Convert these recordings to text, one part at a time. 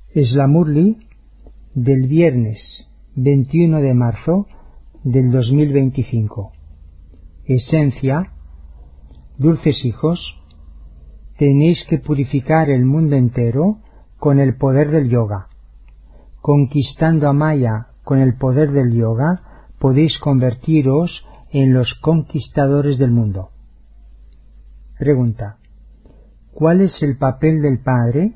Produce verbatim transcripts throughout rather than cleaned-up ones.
Slamurli del viernes veintiuno de marzo del dos mil veinticinco. Esencia: dulces hijos, tenéis que purificar el mundo entero con el poder del yoga. Conquistando a Maya con el poder del yoga, podéis convertiros en los conquistadores del mundo. Pregunta: ¿cuál es el papel del Padre?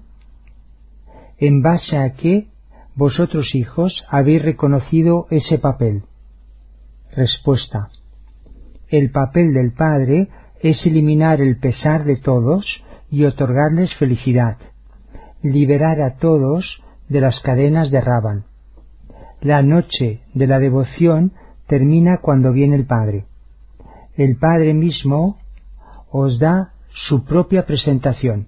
¿En base a qué vosotros, hijos, habéis reconocido ese papel? Respuesta: el papel del Padre es eliminar el pesar de todos y otorgarles felicidad, liberar a todos de las cadenas de Ravan. La noche de la devoción termina cuando viene el Padre. El Padre mismo os da su propia presentación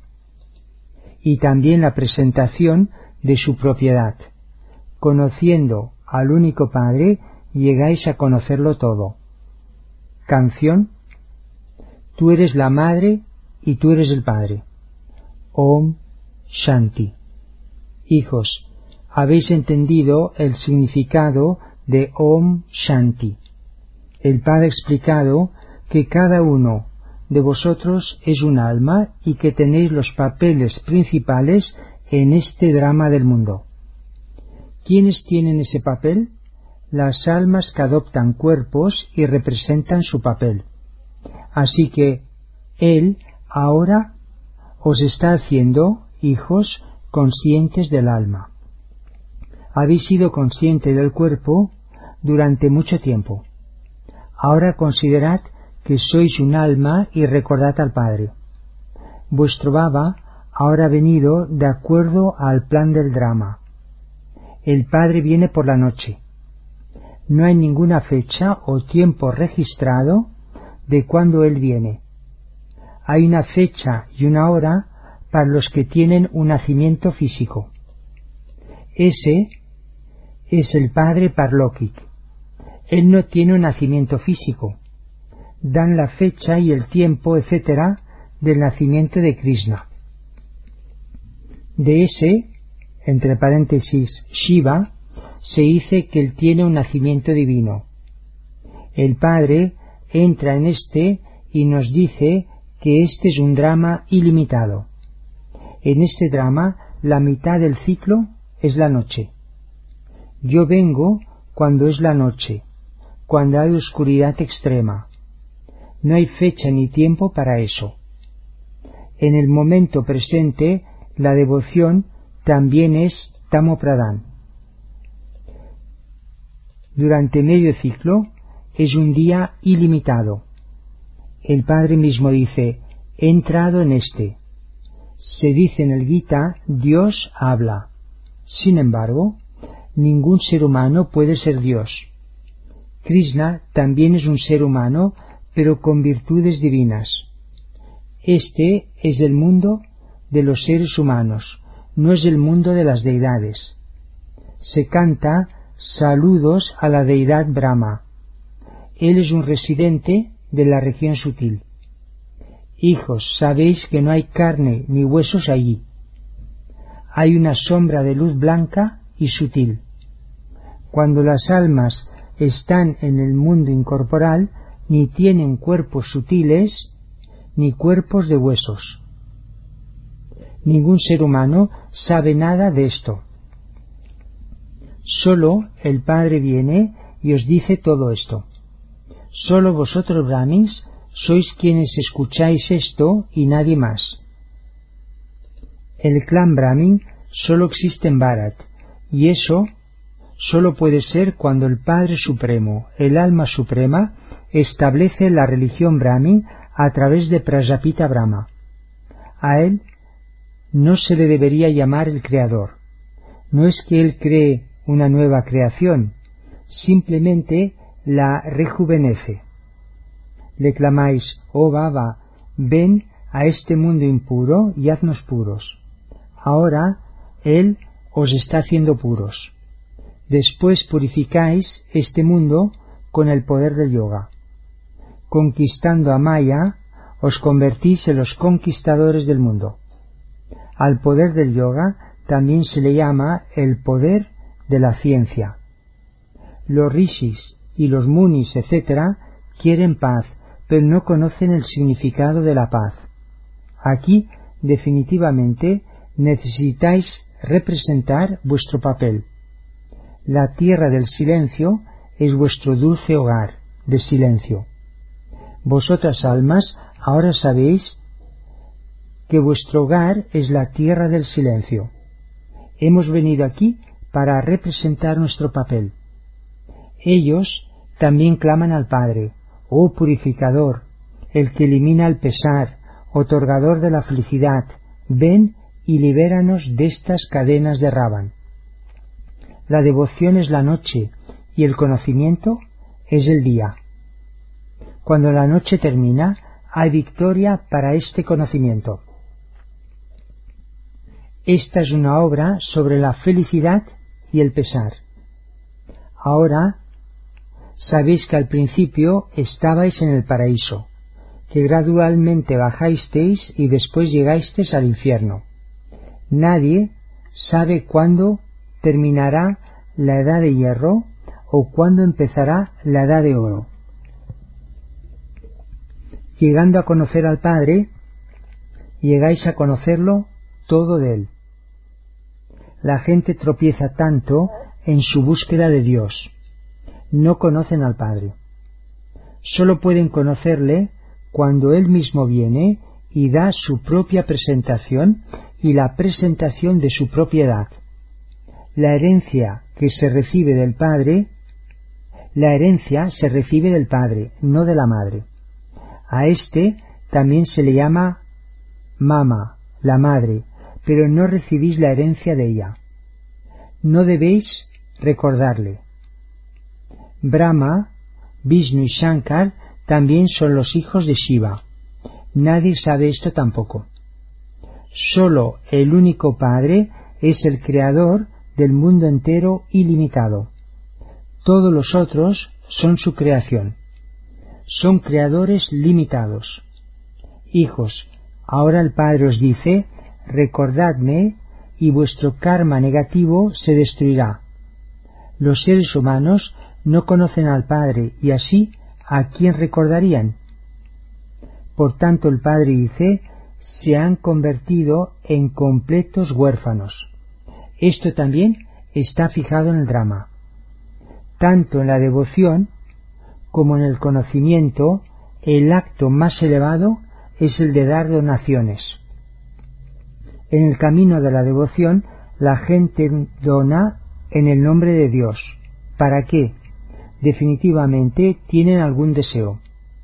y también la presentación de su propiedad. Conociendo al único Padre, llegáis a conocerlo todo. Canción: tú eres la madre y tú eres el Padre. Om Shanti. Hijos, habéis entendido el significado de Om Shanti. El Padre ha explicado que cada uno de vosotros es un alma y que tenéis los papeles principales en este drama del mundo. ¿Quiénes tienen ese papel? Las almas que adoptan cuerpos y representan su papel. Así que Él ahora os está haciendo, hijos, conscientes del alma. Habéis sido conscientes del cuerpo durante mucho tiempo. Ahora considerad que sois un alma y recordad al Padre. Vuestro Baba ahora ha venido de acuerdo al plan del drama. El Padre viene por la noche. No hay ninguna fecha o tiempo registrado de cuándo Él viene. Hay una fecha y una hora para los que tienen un nacimiento físico. Ese es el Padre Parlokik. Él no tiene un nacimiento físico. Dan la fecha y el tiempo, etcétera, del nacimiento de Krishna. De ese, entre paréntesis, Shiva, se dice que él tiene un nacimiento divino. El Padre entra en este y nos dice que este es un drama ilimitado. En este drama, la mitad del ciclo es la noche. Yo vengo cuando es la noche, cuando hay oscuridad extrema. No hay fecha ni tiempo para eso. En el momento presente, la devoción también es Tamo Pradhan. Durante medio ciclo es un día ilimitado. El Padre mismo dice: he entrado en este. Se dice en el Gita: Dios habla. Sin embargo, ningún ser humano puede ser Dios. Krishna también es un ser humano, pero con virtudes divinas. Este es el mundo de los seres humanos, no es el mundo de las deidades. Se canta saludos a la deidad Brahma. Él es un residente de la región sutil. Hijos, sabéis que no hay carne ni huesos allí. Hay una sombra de luz blanca y sutil. Cuando las almas están en el mundo incorporal, ni tienen cuerpos sutiles ni cuerpos de huesos. Ningún ser humano sabe nada de esto. Solo el Padre viene y os dice todo esto. Solo vosotros, Brahmins, sois quienes escucháis esto y nadie más. El clan Brahmin solo existe en Bharat, y eso solo puede ser cuando el Padre Supremo, el Alma Suprema, establece la religión Brahmin a través de Prajapita Brahma. A él no se le debería llamar el Creador. No es que él cree una nueva creación, simplemente la rejuvenece. Le clamáis: oh Baba, ven a este mundo impuro y haznos puros. Ahora él os está haciendo puros. Después purificáis este mundo con el poder del yoga. Conquistando a Maya, os convertís en los conquistadores del mundo. Al poder del yoga también se le llama el poder de la ciencia. Los rishis y los munis, etcétera, quieren paz, pero no conocen el significado de la paz. Aquí, definitivamente, necesitáis representar vuestro papel. La tierra del silencio es vuestro dulce hogar de silencio. Vosotras almas ahora sabéis que vuestro hogar es la tierra del silencio. Hemos venido aquí para representar nuestro papel. Ellos también claman al Padre: oh purificador, el que elimina el pesar, otorgador de la felicidad, ven y libéranos de estas cadenas de Ravan. La devoción es la noche y el conocimiento es el día. Cuando la noche termina, hay victoria para este conocimiento. Esta es una obra sobre la felicidad y el pesar. Ahora sabéis que al principio estabais en el paraíso, que gradualmente bajasteis y después llegasteis al infierno. Nadie sabe cuándo terminará la edad de hierro o cuándo empezará la edad de oro. Llegando a conocer al Padre, llegáis a conocerlo todo de Él. La gente tropieza tanto en su búsqueda de Dios. No conocen al Padre. Solo pueden conocerle cuando Él mismo viene y da su propia presentación y la presentación de su propiedad. La herencia que se recibe del Padre, la herencia se recibe del Padre, no de la Madre. A este también se le llama Mama, la Madre, pero no recibís la herencia de ella. No debéis recordarle. Brahma, Vishnu y Shankar también son los hijos de Shiva. Nadie sabe esto tampoco. Solo el único Padre es el creador del mundo entero ilimitado. Todos los otros son su creación. Son creadores limitados. Hijos, ahora el Padre os dice: recordadme y vuestro karma negativo se destruirá. Los seres humanos no conocen al Padre y así ¿a quién recordarían? Por tanto el Padre dice: se han convertido en completos huérfanos. Esto también está fijado en el drama. Tanto en la devoción como en el conocimiento, el acto más elevado es el de dar donaciones. En el camino de la devoción, la gente dona en el nombre de Dios. ¿Para qué? Definitivamente tienen algún deseo.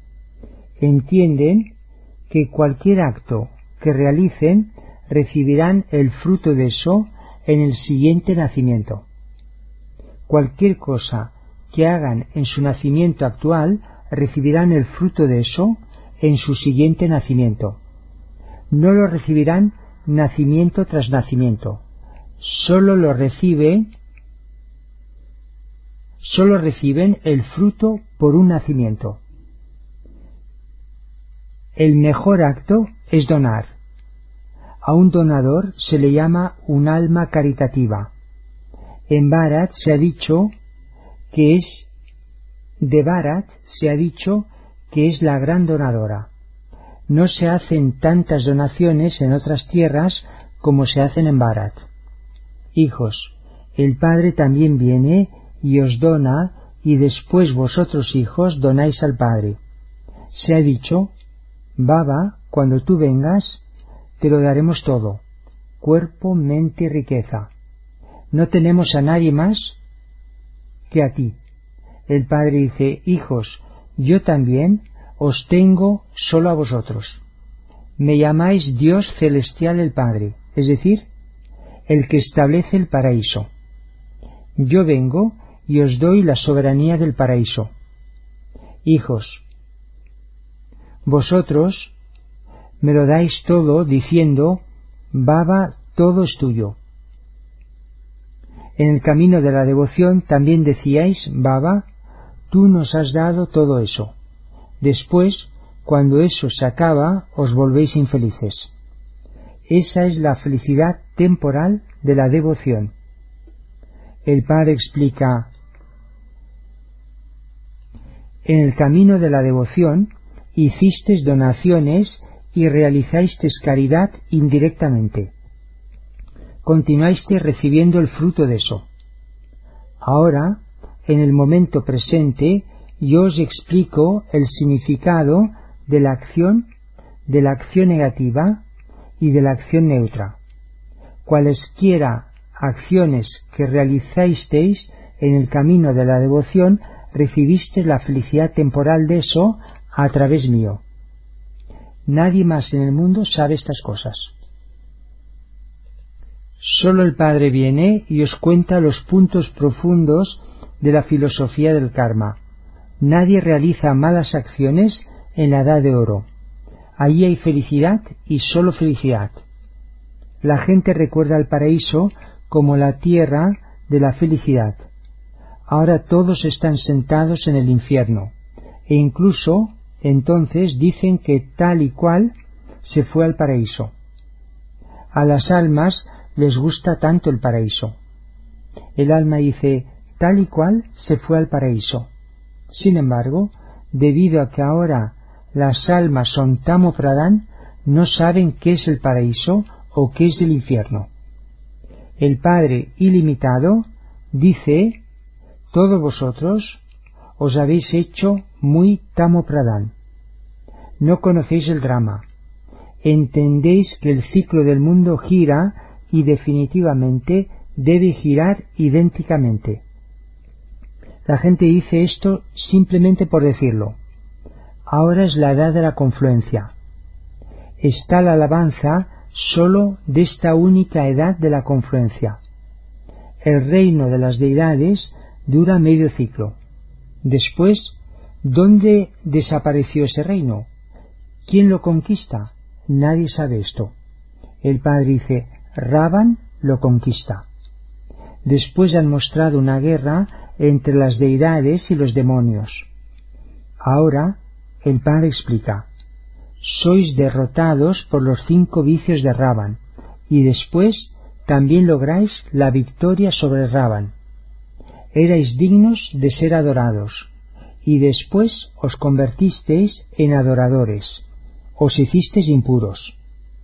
Entienden que cualquier acto que realicen recibirán el fruto de eso en el siguiente nacimiento. Cualquier cosa que hagan en su nacimiento actual recibirán el fruto de eso en su siguiente nacimiento. No lo recibirán nacimiento tras nacimiento. Solo lo reciben, solo reciben el fruto por un nacimiento. El mejor acto es donar. A un donador se le llama un alma caritativa. En Bharat se ha dicho que es de Bharat se ha dicho que es la gran donadora. No se hacen tantas donaciones en otras tierras como se hacen en Bharat. Hijos, el Padre también viene y os dona, y después vosotros, hijos, donáis al Padre. Se ha dicho: Baba, cuando tú vengas, te lo daremos todo, cuerpo, mente y riqueza. No tenemos a nadie más que a ti. El Padre dice: hijos, yo también os tengo solo a vosotros. Me llamáis Dios celestial el Padre, es decir, el que establece el paraíso. Yo vengo y os doy la soberanía del paraíso. Hijos, vosotros me lo dais todo diciendo: Baba, todo es tuyo. En el camino de la devoción también decíais: Baba, tú nos has dado todo eso. Después, cuando eso se acaba, os volvéis infelices. Esa es la felicidad temporal de la devoción. El Padre explica: en el camino de la devoción hicisteis donaciones y realizasteis caridad indirectamente. Continuasteis recibiendo el fruto de eso. Ahora, en el momento presente, yo os explico el significado de la acción, de la acción negativa y de la acción neutra. Cualesquiera acciones que realizasteis en el camino de la devoción, recibisteis la felicidad temporal de eso a través mío. Nadie más en el mundo sabe estas cosas. Solo el Padre viene y os cuenta los puntos profundos de la filosofía del karma. Nadie realiza malas acciones en la edad de oro. Allí hay felicidad y solo felicidad. La gente recuerda el paraíso como la tierra de la felicidad. Ahora todos están sentados en el infierno, e incluso entonces dicen que tal y cual se fue al paraíso. A las almas les gusta tanto el paraíso. El alma dice, tal y cual se fue al paraíso. Sin embargo, debido a que ahora las almas son tamo pradán, no saben qué es el paraíso o qué es el infierno. El Padre ilimitado dice, todos vosotros os habéis hecho muy tamo pradán. No conocéis el drama. Entendéis que el ciclo del mundo gira y definitivamente debe girar idénticamente. La gente dice esto simplemente por decirlo. Ahora es la edad de la confluencia. Está la alabanza sólo de esta única edad de la confluencia. El reino de las deidades dura medio ciclo. Después, ¿dónde desapareció ese reino? ¿Quién lo conquista? Nadie sabe esto. El Padre dice, Ravan lo conquista. Después han mostrado una guerra entre las deidades y los demonios. Ahora el Padre explica, sois derrotados por los cinco vicios de Ravan, y después también lográis la victoria sobre Ravan. Erais dignos de ser adorados, y después os convertisteis en adoradores, os hicisteis impuros.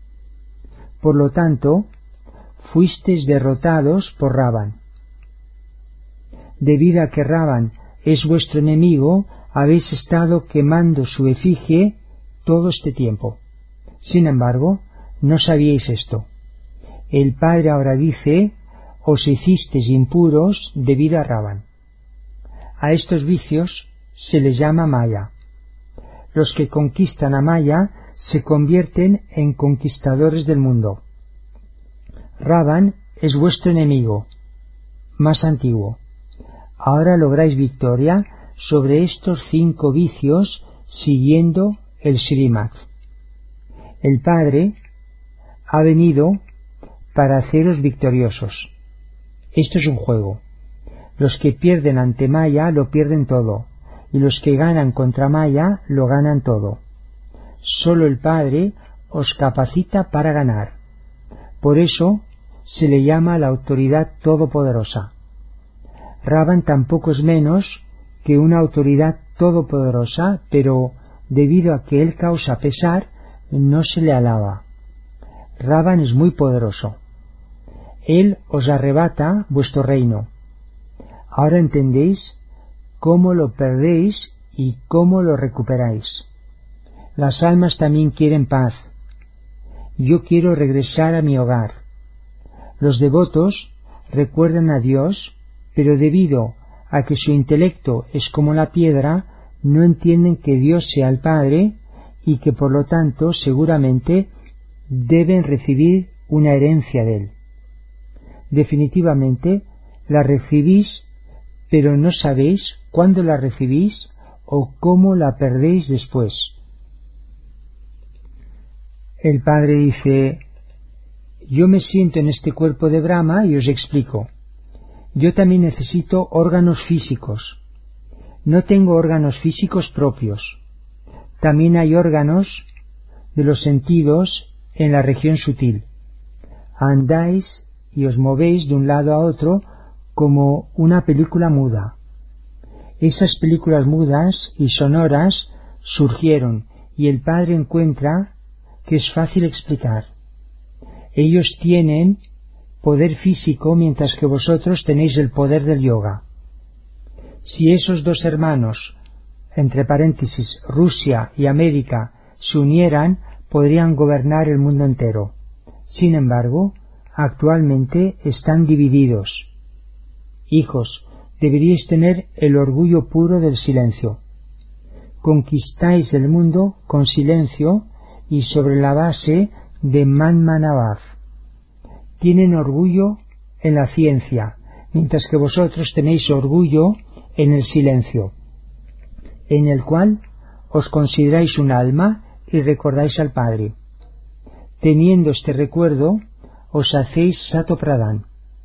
Por lo tanto, fuisteis derrotados por Ravan. Debido a que Ravan es vuestro enemigo, habéis estado quemando su efigie todo este tiempo. Sin embargo, no sabíais esto. El Padre ahora dice, os hicisteis impuros debido a Ravan. A estos vicios se les llama Maya. Los que conquistan a Maya se convierten en conquistadores del mundo. Ravan es vuestro enemigo más antiguo. Ahora lográis victoria sobre estos cinco vicios siguiendo el Srimad. El Padre ha venido para haceros victoriosos. Esto es un juego. Los que pierden ante Maya lo pierden todo, y los que ganan contra Maya lo ganan todo. Solo el Padre os capacita para ganar. Por eso se le llama la autoridad todopoderosa. Ravan tampoco es menos que una autoridad todopoderosa, pero debido a que él causa pesar, no se le alaba. Ravan es muy poderoso. Él os arrebata vuestro reino. Ahora entendéis cómo lo perdéis y cómo lo recuperáis. Las almas también quieren paz. Yo quiero regresar a mi hogar. Los devotos recuerdan a Dios, pero debido a que su intelecto es como la piedra, no entienden que Dios sea el Padre y que por lo tanto seguramente deben recibir una herencia de Él. Definitivamente la recibís, pero no sabéis cuándo la recibís o cómo la perdéis después. El Padre dice, yo me siento en este cuerpo de Brahma y os explico. Yo también necesito órganos físicos. No tengo órganos físicos propios. También hay órganos de los sentidos en la región sutil. Andáis y os movéis de un lado a otro como una película muda. Esas películas mudas y sonoras surgieron y el Padre encuentra que es fácil explicar. Ellos tienen poder físico mientras que vosotros tenéis el poder del yoga. Si esos dos hermanos, entre paréntesis, Rusia y América, se unieran, podrían gobernar el mundo entero. Sin embargo, actualmente están divididos. Hijos, deberíais tener el orgullo puro del silencio. Conquistáis el mundo con silencio y sobre la base de Manmanabhav. Tienen orgullo en la ciencia, mientras que vosotros tenéis orgullo en el silencio, en el cual os consideráis un alma y recordáis al Padre. Teniendo este recuerdo, os hacéis Sato Pradhan.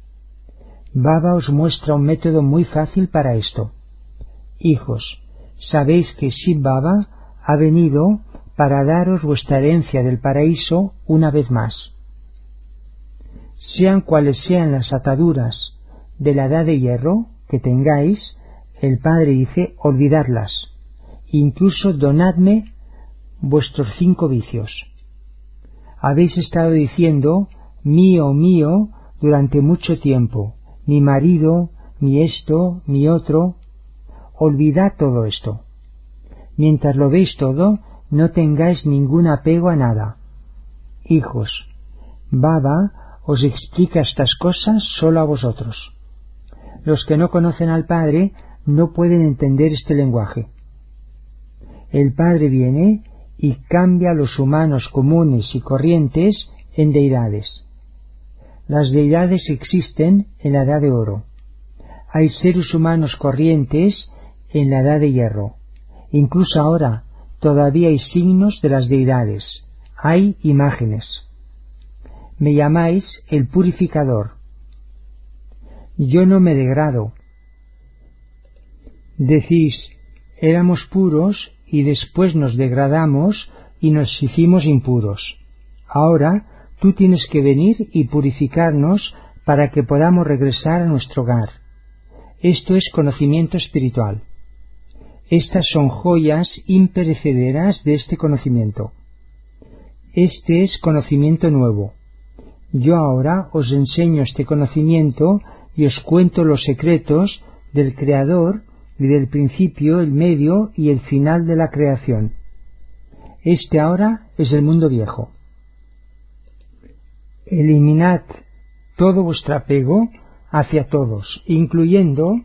Baba os muestra un método muy fácil para esto. Hijos, sabéis que Shiv Baba ha venido para daros vuestra herencia del paraíso una vez más. Sean cuales sean las ataduras de la edad de hierro que tengáis, el Padre dice, olvidadlas. Incluso donadme vuestros cinco vicios. Habéis estado diciendo, mío, mío, durante mucho tiempo, mi marido, mi esto, mi otro. Olvidad todo esto. Mientras lo veis todo, no tengáis ningún apego a nada. Hijos, Baba os explica estas cosas solo a vosotros. Los que no conocen al Padre no pueden entender este lenguaje. El Padre viene y cambia a los humanos comunes y corrientes en deidades. Las deidades existen en la edad de oro. Hay seres humanos corrientes en la edad de hierro. Incluso ahora todavía hay signos de las deidades. Hay imágenes. Me llamáis el purificador. Yo no me degrado. Decís, éramos puros y después nos degradamos y nos hicimos impuros. Ahora tú tienes que venir y purificarnos para que podamos regresar a nuestro hogar. Esto es conocimiento espiritual. Estas son joyas imperecederas de este conocimiento. Este es conocimiento nuevo. Yo ahora os enseño este conocimiento y os cuento los secretos del Creador y del principio, el medio y el final de la creación. Este ahora es el mundo viejo. Eliminad todo vuestro apego hacia todos, incluyendo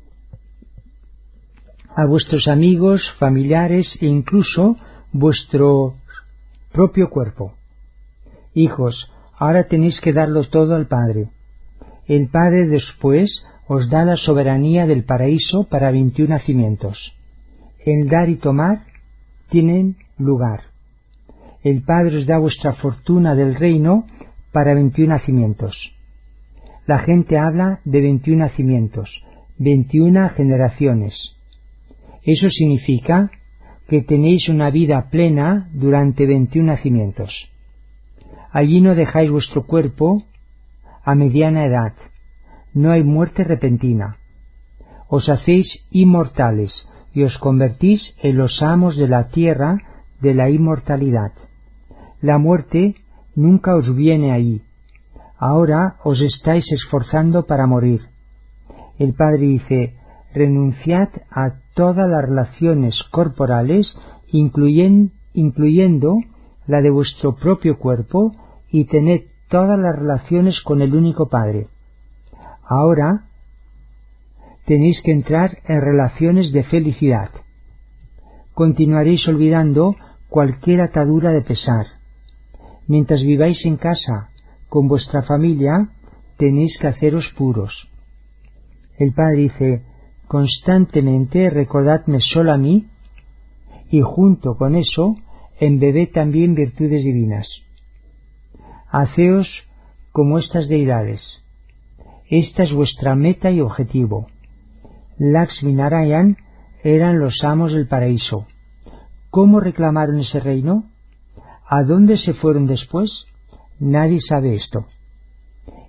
a vuestros amigos, familiares e incluso vuestro propio cuerpo. Hijos, ahora tenéis que darlo todo al Padre. El Padre después os da la soberanía del paraíso para veintiún nacimientos. El dar y tomar tienen lugar. El Padre os da vuestra fortuna del reino para veintiún nacimientos. La gente habla de veintiún nacimientos, veintiuna generaciones. Eso significa que tenéis una vida plena durante veintiún nacimientos. Allí no dejáis vuestro cuerpo a mediana edad. No hay muerte repentina. Os hacéis inmortales y os convertís en los amos de la tierra de la inmortalidad. La muerte nunca os viene ahí. Ahora os estáis esforzando para morir. El Padre dice, renunciad a todas las relaciones corporales, incluyen, incluyendo la de vuestro propio cuerpo, y tened todas las relaciones con el único Padre. Ahora tenéis que entrar en relaciones de felicidad. Continuaréis olvidando cualquier atadura de pesar. Mientras viváis en casa con vuestra familia, tenéis que haceros puros. El Padre dice, constantemente recordadme solo a mí, y junto con eso embebed también virtudes divinas. Haceos como estas deidades. Esta es vuestra meta y objetivo. Lakshmi Narayan eran los amos del paraíso. ¿Cómo reclamaron ese reino? ¿A dónde se fueron después? Nadie sabe esto.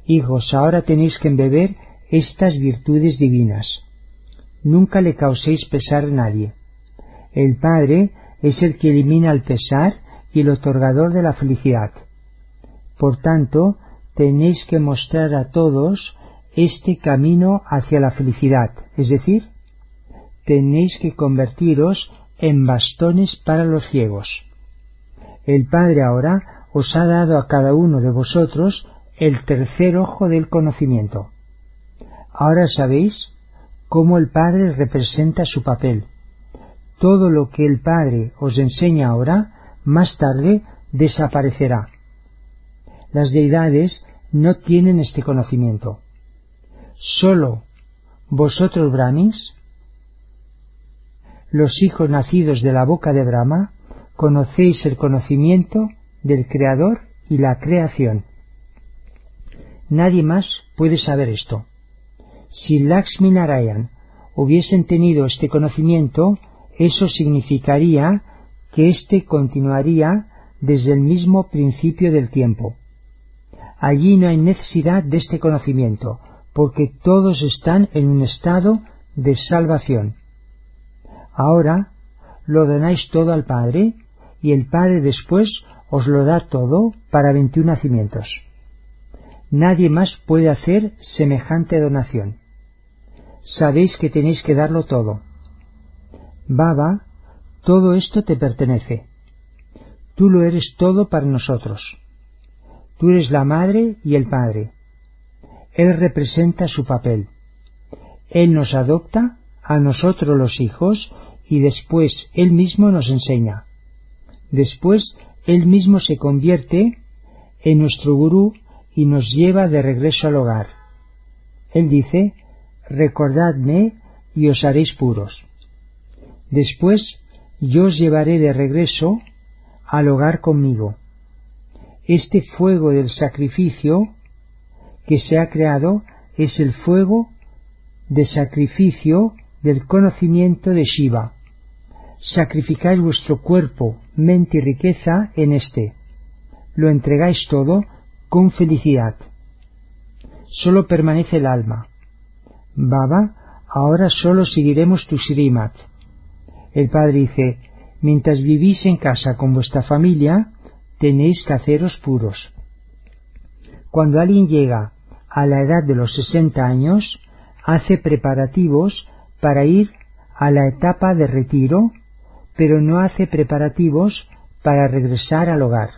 Hijos, ahora tenéis que embeber estas virtudes divinas. Nunca le causéis pesar a nadie. El Padre es el que elimina el pesar y el otorgador de la felicidad. Por tanto, tenéis que mostrar a todos este camino hacia la felicidad, es decir, tenéis que convertiros en bastones para los ciegos. El Padre ahora os ha dado a cada uno de vosotros el tercer ojo del conocimiento. Ahora sabéis cómo el Padre representa su papel. Todo lo que el Padre os enseña ahora, más tarde desaparecerá. Las deidades no tienen este conocimiento. Solo vosotros, Brahmins, los hijos nacidos de la boca de Brahma, conocéis el conocimiento del Creador y la creación. Nadie más puede saber esto. Si Lakshmi Narayan hubiesen tenido este conocimiento, eso significaría que éste continuaría desde el mismo principio del tiempo. Allí no hay necesidad de este conocimiento, porque todos están en un estado de salvación. Ahora lo donáis todo al Padre, y el Padre después os lo da todo para veintiún nacimientos. Nadie más puede hacer semejante donación. Sabéis que tenéis que darlo todo. Baba, todo esto te pertenece. Tú lo eres todo para nosotros. Tú eres la madre y el padre. Él representa su papel. Él nos adopta a nosotros los hijos y después Él mismo nos enseña. Después Él mismo se convierte en nuestro gurú y nos lleva de regreso al hogar. Él dice, recordadme y os haréis puros. Después yo os llevaré de regreso al hogar conmigo. Este fuego del sacrificio que se ha creado es el fuego de sacrificio del conocimiento de Shiva. Sacrificáis vuestro cuerpo, mente y riqueza en este. Lo entregáis todo con felicidad. Solo permanece el alma. Baba, ahora solo seguiremos tu Srimad. El Padre dice, mientras vivís en casa con vuestra familia, tenéis que haceros puros. Cuando alguien llega a la edad de los sesenta años, hace preparativos para ir a la etapa de retiro, pero no hace preparativos para regresar al hogar.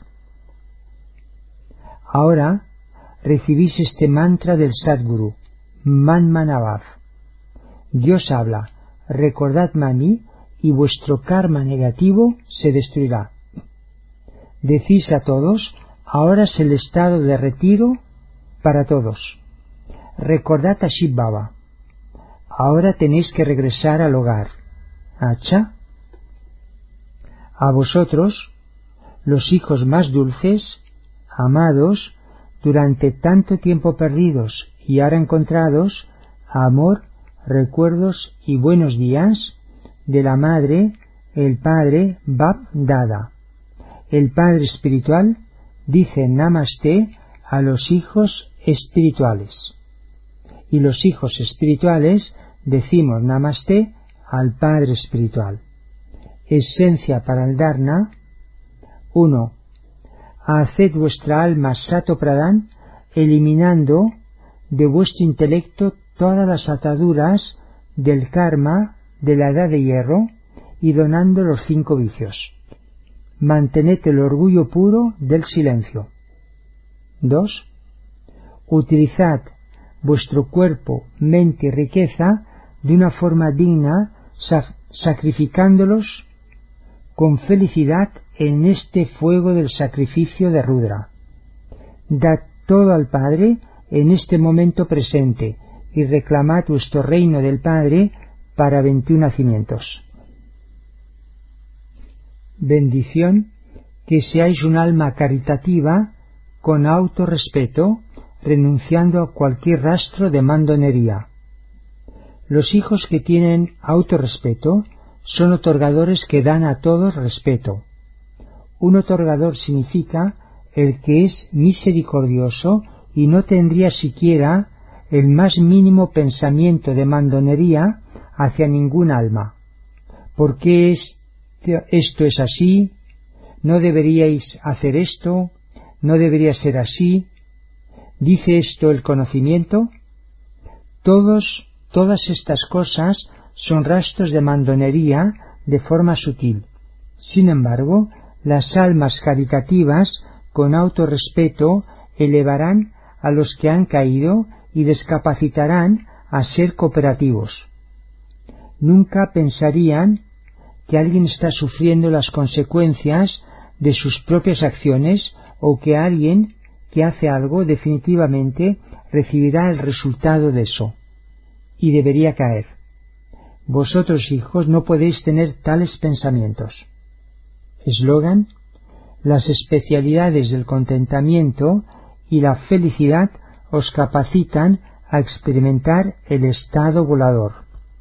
Ahora recibís este mantra del Sadguru, Man Manavav. Dios habla, recordadme a mí y vuestro karma negativo se destruirá. Decís a todos, ahora es el estado de retiro para todos. Recordad a Shiv Baba. Ahora tenéis que regresar al hogar. ¿Acha? A vosotros, los hijos más dulces, amados, durante tanto tiempo perdidos y ahora encontrados, amor, recuerdos y buenos días, de la Madre, el Padre Bab Dada. El Padre Espiritual dice Namaste a los hijos espirituales. Y los hijos espirituales decimos Namaste al Padre Espiritual. Esencia para el Dharna. uno. Haced vuestra alma Sato Pradhan, eliminando de vuestro intelecto todas las ataduras del karma de la edad de hierro y donando los cinco vicios. Mantened el orgullo puro del silencio. dos. Utilizad vuestro cuerpo, mente y riqueza de una forma digna, sacrificándolos con felicidad en este fuego del sacrificio de Rudra. Dad todo al Padre en este momento presente y reclamad vuestro reino del Padre para veintiún nacimientos. Bendición, que seáis un alma caritativa con autorrespeto, renunciando a cualquier rastro de mandonería. Los hijos que tienen autorrespeto son otorgadores que dan a todos respeto. Un otorgador significa el que es misericordioso y no tendría siquiera el más mínimo pensamiento de mandonería hacia ningún alma. ¿Por qué esto es así? ¿No deberíais hacer esto? ¿No debería ser así? ¿Dice esto el conocimiento? Todos, todas estas cosas son rastros de mandonería de forma sutil. Sin embargo, las almas caritativas, con autorrespeto, elevarán a los que han caído y les capacitarán a ser cooperativos. Nunca pensarían que alguien está sufriendo las consecuencias de sus propias acciones o que alguien que hace algo definitivamente recibirá el resultado de eso, y debería caer. Vosotros, hijos, no podéis tener tales pensamientos. Eslogan: las especialidades del contentamiento y la felicidad os capacitan a experimentar el estado volador.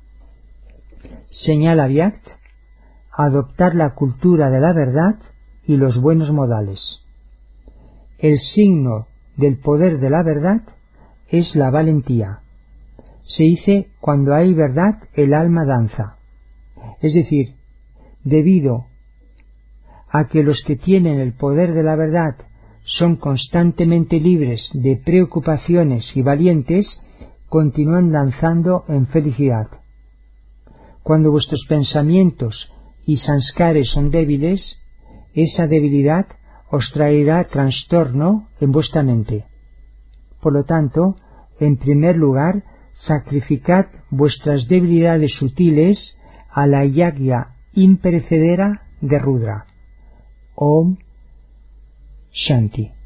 Señala Vyakt: adoptar la cultura de la verdad y los buenos modales. El signo del poder de la verdad es la valentía. Se dice: cuando hay verdad, el alma danza. Es decir, debido a que los que tienen el poder de la verdad son constantemente libres de preocupaciones y valientes, continúan danzando en felicidad. Cuando vuestros pensamientos y sanskares son débiles, esa debilidad os traerá trastorno en vuestra mente. Por lo tanto, en primer lugar, sacrificad vuestras debilidades sutiles a la yagya imperecedera de Rudra. Om Shanti.